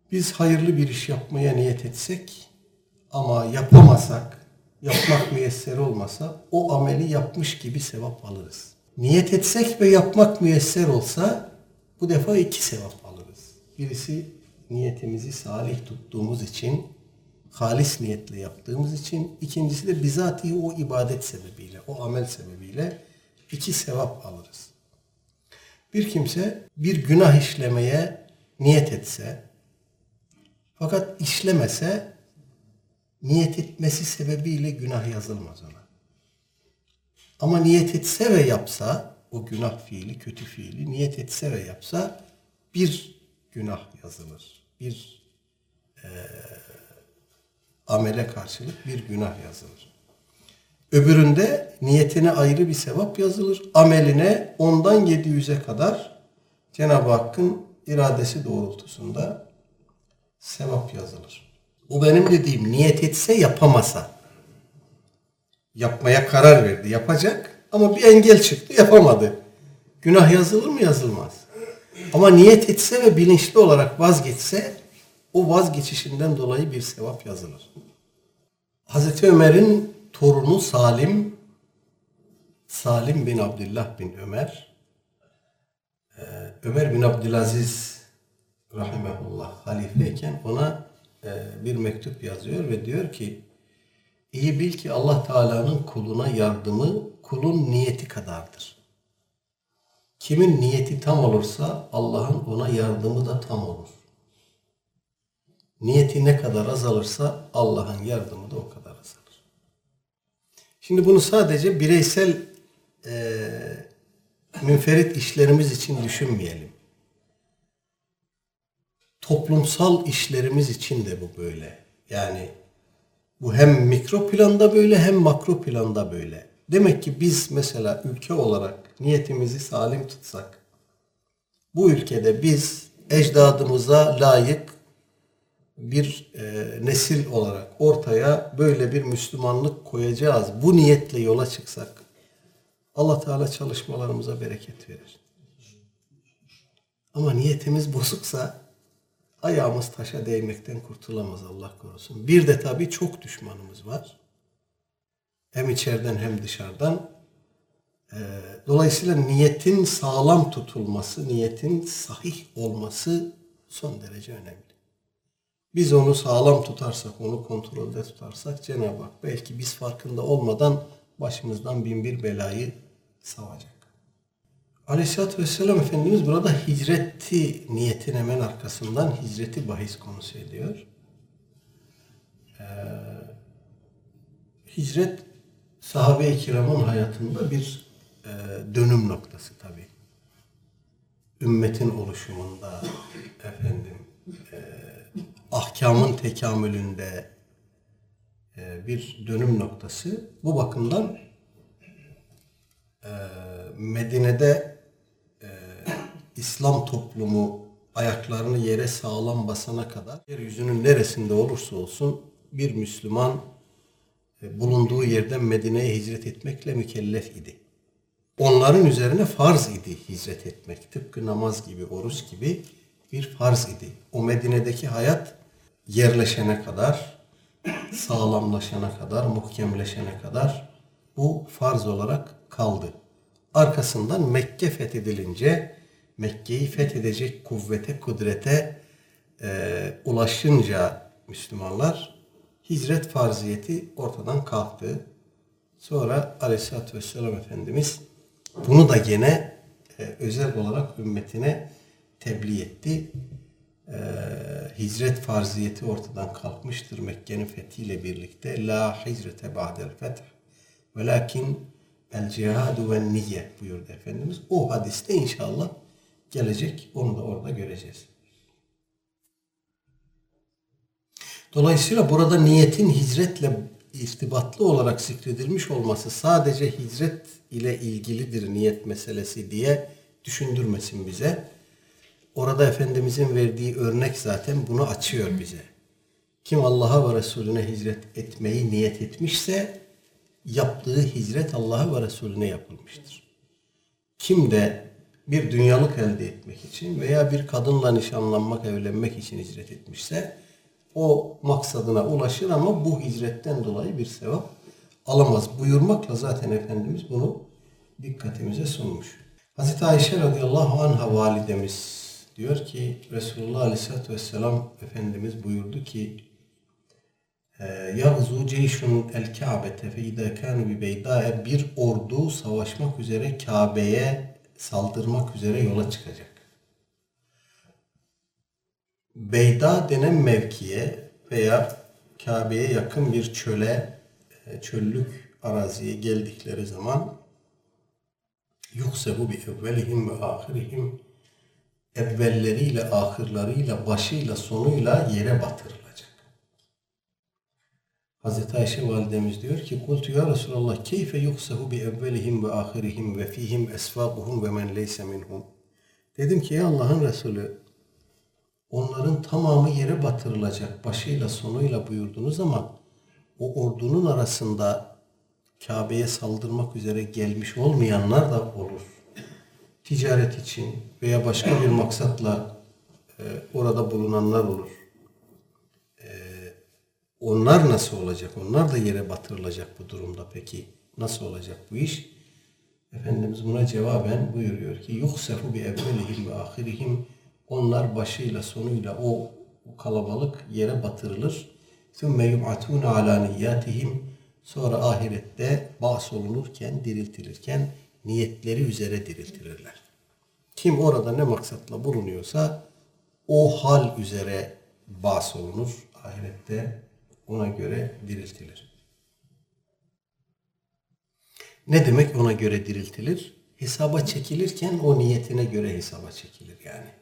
Biz hayırlı bir iş yapmaya niyet etsek ama yapamasak, yapmak müyesser olmasa o ameli yapmış gibi sevap alırız. Niyet etsek ve yapmak müyesser olsa bu defa 2 sevap alırız. Birisi niyetimizi salih tuttuğumuz için, halis niyetle yaptığımız için, ikincisi de bizatihi o ibadet sebebiyle, o amel sebebiyle 2 sevap alırız. Bir kimse bir günah işlemeye niyet etse, fakat işlemese, niyet etmesi sebebiyle günah yazılmaz ona. Ama niyet etse ve yapsa, o günah fiili, kötü fiili niyet etse ve yapsa bir günah yazılır. Bir amele karşılık bir günah yazılır. Öbüründe niyetine ayrı bir sevap yazılır. Ameline 10'dan 700'e kadar Cenab-ı Hakk'ın iradesi doğrultusunda sevap yazılır. O benim dediğim niyet etse yapamasa. Yapmaya karar verdi, yapacak ama bir engel çıktı, yapamadı. Günah yazılır mı? Yazılmaz. Ama niyet etse ve bilinçli olarak vazgeçse o vazgeçişinden dolayı bir sevap yazılır. Hazreti Ömer'in torunu Salim bin Abdullah bin Ömer, Ömer bin Abdülaziz rahimehullah halifeyken ona bir mektup yazıyor ve diyor ki iyi bil ki Allah Teala'nın kuluna yardımı kulun niyeti kadardır. Kimin niyeti tam olursa Allah'ın ona yardımı da tam olur. Niyeti ne kadar azalırsa Allah'ın yardımı da o kadar azalır. Şimdi bunu sadece bireysel münferit işlerimiz için düşünmeyelim. Toplumsal işlerimiz için de bu böyle. Yani bu hem mikro planda böyle hem makro planda böyle. Demek ki biz mesela ülke olarak niyetimizi salim tutsak, bu ülkede biz ecdadımıza layık bir nesil olarak ortaya böyle bir Müslümanlık koyacağız. Bu niyetle yola çıksak Allah Teala çalışmalarımıza bereket verir. Ama niyetimiz bozuksa ayağımız taşa değmekten kurtulamaz Allah korusun. Bir de tabii çok düşmanımız var. Hem içeriden hem dışarıdan. Dolayısıyla niyetin sağlam tutulması, niyetin sahih olması son derece önemli. Biz onu sağlam tutarsak, onu kontrolde tutarsak Cenab-ı Hak belki biz farkında olmadan başımızdan bin bir belayı savacak. Aleyhisselatü Vesselam Efendimiz burada hicreti niyetin hemen arkasından hicreti bahis konusu ediyor. Hicret sahabe-i kiramın hayatında bir dönüm noktası tabii. Ümmetin oluşumunda, ahkamın tekamülünde bir dönüm noktası. Bu bakımdan Medine'de İslam toplumu ayaklarını yere sağlam basana kadar yeryüzünün neresinde olursa olsun bir Müslüman bulunduğu yerden Medine'ye hicret etmekle mükellef idi. Onların üzerine farz idi hicret etmek. Tıpkı namaz gibi, oruç gibi bir farz idi. O Medine'deki hayat yerleşene kadar, sağlamlaşana kadar, muhkemleşene kadar bu farz olarak kaldı. Arkasından Mekke fethedilince, Mekke'yi fethedecek kuvvete, kudrete ulaşınca Müslümanlar hicret farziyeti ortadan kalktı. Sonra Aleyhisselatü Vesselam Efendimiz bunu da gene özel olarak ümmetine tebliğ etti. Hicret farziyeti ortadan kalkmıştır Mekke'nin fethiyle birlikte. La hicrete ba'del feth velakin el cihadu ve niyye buyurdu Efendimiz. O hadiste inşallah gelecek. Onu da orada göreceğiz. Dolayısıyla burada niyetin hicretle irtibatlı olarak zikredilmiş olması sadece hicret ile ilgilidir niyet meselesi diye düşündürmesin bize. Orada Efendimizin verdiği örnek zaten bunu açıyor bize. Kim Allah'a ve Resulüne hicret etmeyi niyet etmişse yaptığı hicret Allah'a ve Resulüne yapılmıştır. Kim de bir dünyalık elde etmek için veya bir kadınla nişanlanmak, evlenmek için hicret etmişse o maksadına ulaşır ama bu hicretten dolayı bir sevap alamaz buyurmakla zaten Efendimiz bunu dikkatimize sunmuş. Hazreti Ayşe radıyallahu anha validemiz diyor ki Resulullah aleyhissalatü vesselam Efendimiz buyurdu ki يَغْزُوا جَيْشٌ الْكَعْبَةَ فَاِذَا كَانُوا بِبَيْدَاءَ bir ordu savaşmak üzere Kabe'ye saldırmak üzere yola çıkacak. Beyda denen mevkiye veya Kabe'ye yakın bir çöllük araziye geldikleri zaman yuhsebu bi evvelihim ve ahirihim evvelleriyle, ahırlarıyla, başıyla, sonuyla yere batırılacak. Hazreti Ayşe validemiz diyor ki kultu ya Resulallah keyfe yuhsebu bi evvelihim ve ahirihim ve fihim esvabuhum ve men leyse minhum. Dedim ki ya Allah'ın Resulü onların tamamı yere batırılacak başıyla sonuyla buyurdunuz ama o ordunun arasında Kabe'ye saldırmak üzere gelmiş olmayanlar da olur. Ticaret için veya başka bir maksatla orada bulunanlar olur. Onlar nasıl olacak? Onlar da yere batırılacak bu durumda peki. Nasıl olacak bu iş? Efendimiz buna cevaben buyuruyor ki yuhsefu bi evvelihim ve ahirihim onlar başıyla sonuyla o kalabalık yere batırılır. Sümme yub'atûne alâ niyyâtihim sonra ahirette bahsolunurken, diriltilirken niyetleri üzere diriltilirler. Kim orada ne maksatla bulunuyorsa o hal üzere bahsolunur. Ahirette ona göre diriltilir. Ne demek ona göre diriltilir? Hesaba çekilirken o niyetine göre hesaba çekilir yani.